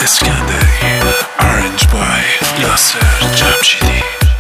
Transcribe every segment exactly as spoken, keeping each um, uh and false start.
اسکندری Arranged by یاسر جمشیدی.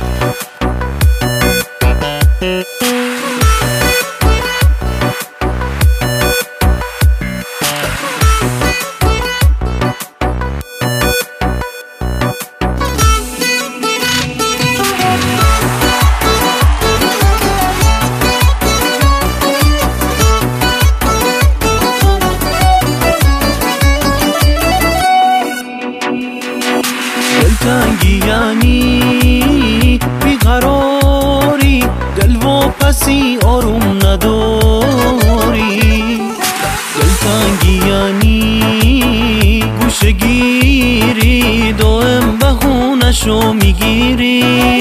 دلتنگی یعنی بیقراری، دل و پسی آروم نداری. دلتنگی یعنی گوشه گیری، دائم بهونشو میگیری.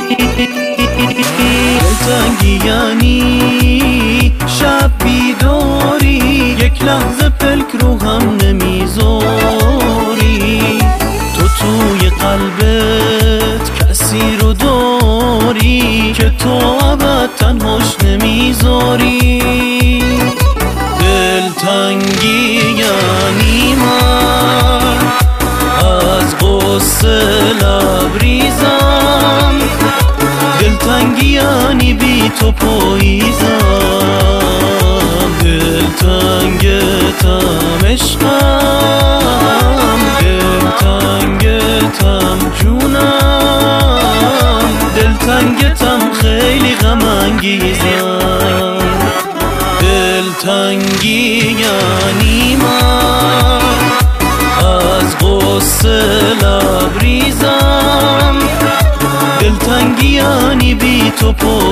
دلتنگی یعنی شب بیداری، یک لحظه پلک رو هم نمیذاری. تو توی قلبت کسی رو داری که تو ابد تنهاش نمیذاری. دلتنگی یعنی من از غصه لبریزم، دلتنگی یعنی بی تو پاییزم. دلتنگتم عشقم، دلتنگتم جونم، دلتنگتم خیلی غم انگیزم. دلتنگی یعنی من از غصه لبریزم، دلتنگی یعنی بی تو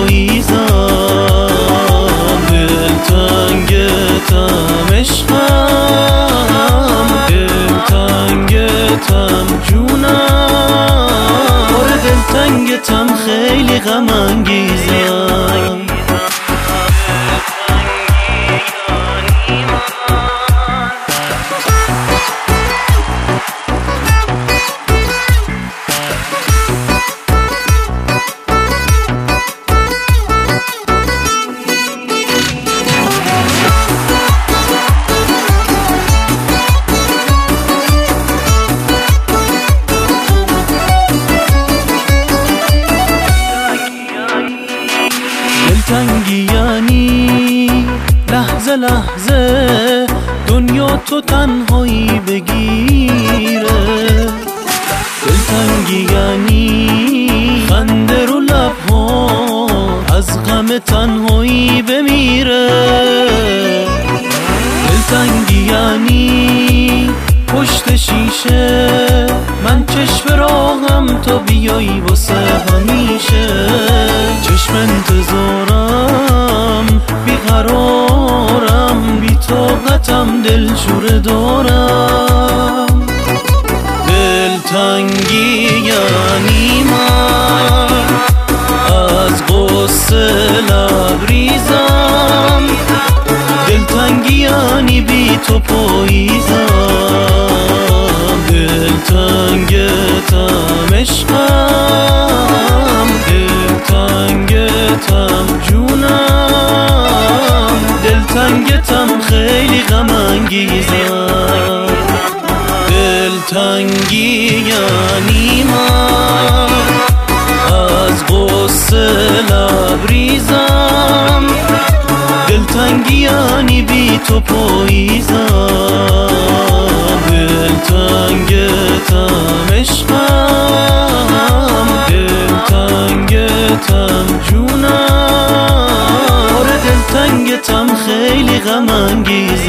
پاییزم. دلتنگتم عشقم، دلتنگتم جونم، آره دلتنگتم خیلی غم انگیزم. دلتنگی یعنی لحظه لحظه دنیا تو تنهایی بگیره. دلتنگی یعنی خنده رو لبها از غم تنهایی بمیره. دلتنگی یعنی پشت شیشه من چشم راهم تا بیایی واسه همیشه. چشم انتظارم بیقرارم، بی طاقتم دلشوره دارم. دلتنگی یعنی من از غصه لبریزم، دلتنگی یعنی بی تو پاییزم. دلتنگتم عشقم، دلتنگتم جونم، دلتنگتم خیلی غم انگیزم. دلتنگی یعنی من از غصه لبریزم، دلتنگی یعنی بی تو پاییزم. دلتنگتم عشقم، دلتنگتم جونم، آره دلتنگتم خیلی غم انگیزم.